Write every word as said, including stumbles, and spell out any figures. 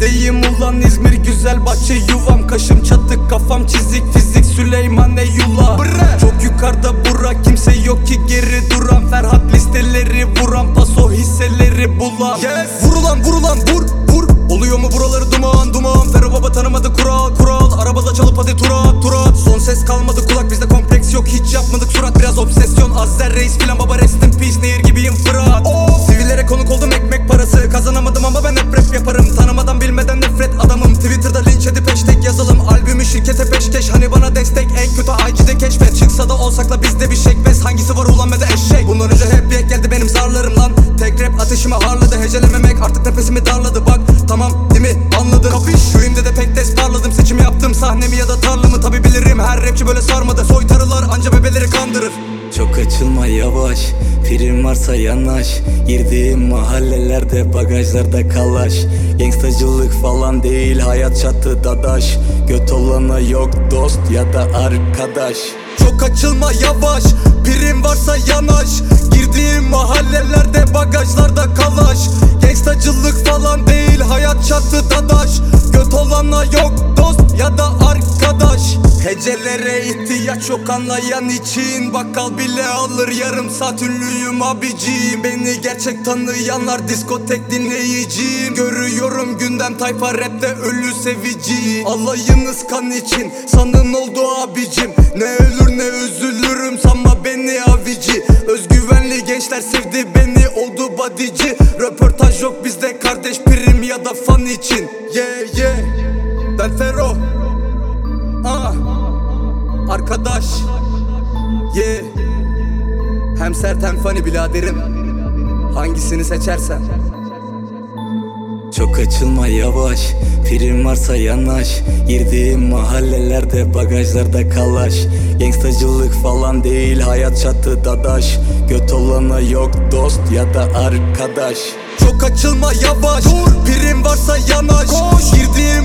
İzmir'deyim ulan İzmir güzel bahçe yuvam. Kaşım çatık kafam çizik fizik Süleyman Eyvallah. Çok yukarıda Burak kimse yok ki geri duran. Ferhat listeleri vuran paso hisseleri bulan. Yes. Vurulan vurulan vur vur. Oluyor mu buraları duman duman. Ferro baba tanımadı kural kural. Arabada çalıp hadi turat turat. Son ses kalmadı kulak bizde kompleks yok. Hiç yapmadık surat biraz obsesyon. Azzer reis filan baba rest in peace. Nehir gibiyim Fırat. Oh. Sivillere konuk oldum ekmek parası. Kazanamadım ama ben hep rap yaparım. Tanımadan bilmeden nefret adamım. Twitter'da linç edip hashtag yazalım. Albümü şirkete peşkeş. Hani bana destek en kötü I G'de keşfet. Çıksa da olsakla bizde bir şekbez. Hangisi var ulan ve de eşek. Bundan önce hep bir ek geldi benim zarlarım lan. Tek rap ateşimi harladı. Hecelememek artık nefesimi darladı. Bak tamam değil mi anladın. Kapış. Şu imde de pek des parladım. Seçim yaptım sahnemi ya da tarlamı. Tabi bilirim her rapçi böyle sarmadı. Soytarılar anca bebeleri kandırır. Çok açılma yavaş, prim varsa yanaş. Girdiğim mahallelerde bagajlarda kalaş. Gangstacılık falan değil hayat çatı dadaş. Göt olana yok dost ya da arkadaş. Çok açılma yavaş, prim varsa yanaş. Girdiğim mahallelerde bagajlarda kalaş. Gangstacılık falan değil hayat çatı dadaş. Göt olana yok dost ya da arkadaş. Hecelere ihtiyaç yok anlayan için. Bakkal bile alır yarım saat ünlüyüm abicim. Beni gerçek tanıyanlar diskotek dinleyicim. Görüyorum gündem tayfa rapte ölü sevici. Alayınız kan için sanın oldu abicim. Ne ölür ne üzülürüm sanma beni avici. Özgüvenli gençler sevdi beni oldu badici. Röportaj yok bizde kardeş prim ya da fan için. Yeah yeah ben Fero. Ah arkadaş. Yeah. Hem sert hem funny biraderim. Hangisini seçersen. Çok açılma yavaş, prim varsa yanaş. Girdiğim mahallelerde bagajlarda kalaş. Gangstacılık falan değil hayat çatı dadaş. Göt olana yok dost ya da arkadaş. Çok açılma yavaş, dur. Prim varsa yanaş. Koş. Girdiğim